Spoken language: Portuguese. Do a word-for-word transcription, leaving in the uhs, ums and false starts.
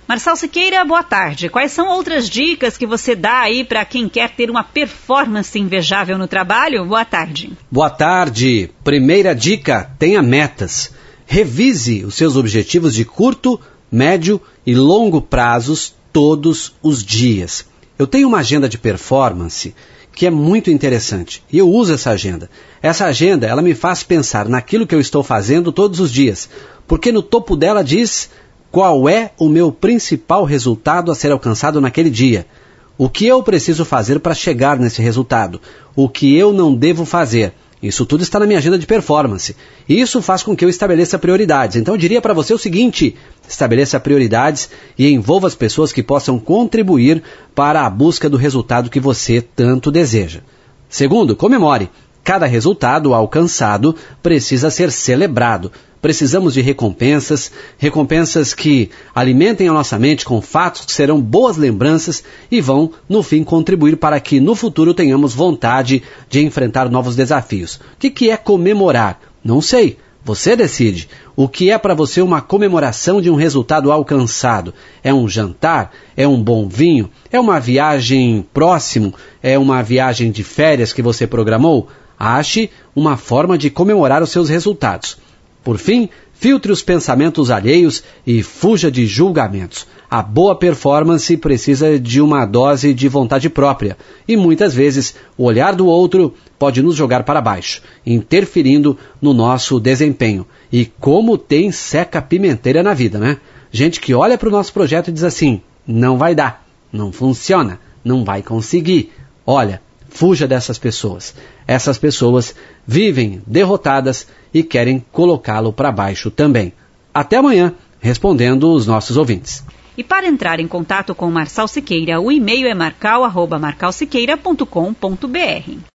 Marçal Siqueira, boa tarde. Quais são outras dicas que você dá aí para quem quer ter uma performance invejável no trabalho? Boa tarde. Boa tarde. Primeira dica, tenha metas. Revise os seus objetivos de curto, médio e longo prazos todos os dias. Eu tenho uma agenda de performance que é muito interessante e eu uso essa agenda. Essa agenda, ela me faz pensar naquilo que eu estou fazendo todos os dias, porque no topo dela diz qual é o meu principal resultado a ser alcançado naquele dia. O que eu preciso fazer para chegar nesse resultado? O que eu não devo fazer? Isso tudo está na minha agenda de performance. E isso faz com que eu estabeleça prioridades. Então eu diria para você o seguinte: estabeleça prioridades e envolva as pessoas que possam contribuir para a busca do resultado que você tanto deseja. Segundo, comemore. Cada resultado alcançado precisa ser celebrado. Precisamos de recompensas, recompensas que alimentem a nossa mente com fatos que serão boas lembranças e vão, no fim, contribuir para que no futuro tenhamos vontade de enfrentar novos desafios. O que, que é comemorar? Não sei. Você decide. O que é para você uma comemoração de um resultado alcançado? É um jantar? É um bom vinho? É uma viagem próximo? É uma viagem de férias que você programou? Ache uma forma de comemorar os seus resultados. Por fim, filtre os pensamentos alheios e fuja de julgamentos. A boa performance precisa de uma dose de vontade própria e muitas vezes o olhar do outro pode nos jogar para baixo, interferindo no nosso desempenho. E como tem seca-pimenteira na vida, né? Gente que olha para o nosso projeto e diz assim: não vai dar, não funciona, não vai conseguir. Olha, fuja dessas pessoas. Essas pessoas vivem derrotadas e querem colocá-lo para baixo também. Até amanhã, respondendo os nossos ouvintes. E para entrar em contato com Marçal Siqueira, o e-mail é marcal arroba marcal siqueira ponto com ponto br.